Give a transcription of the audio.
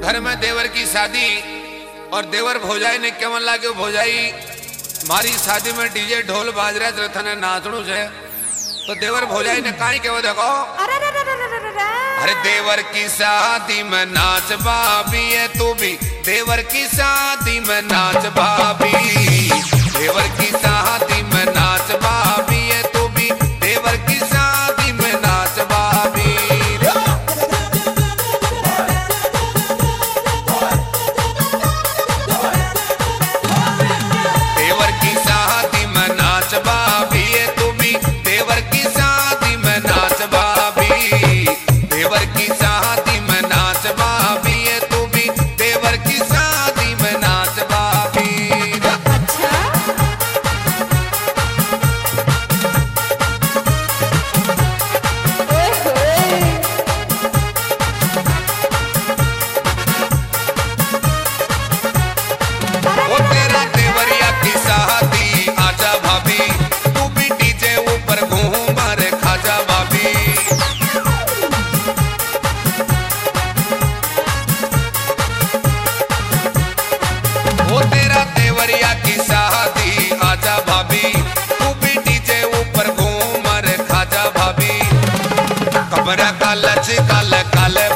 घर में देवर की शादी और देवर भौजाई ने केवन लागे भौजाई मारी शादी में डीजे ढोल बाज रहा है थने नाचणू है तो देवर भौजाई ने काई केव देखो अरे देवर की शादी में नाच भाभी है तू भी देवर की शादी में नाच भाभी देवर की शादी में नाच भाभी है तू भी देवर की शादी में नाच भाभी देवर की शादी में नाच भाभी है तू भी देवर की शादी में नाच भाभी देवर की शादी में नाच भाभी है तू भी देवर की शादी में नाच भाभी वो तेरा देवरिया की शादी आजा भाभी तू भी डीजे ऊपर घूम रे खाजा भाभी वो तेरा देवरिया की शादी आजा भाभी तू भी डीजे ऊपर घूम रे खाजा भाभी कमरा का लच काल काल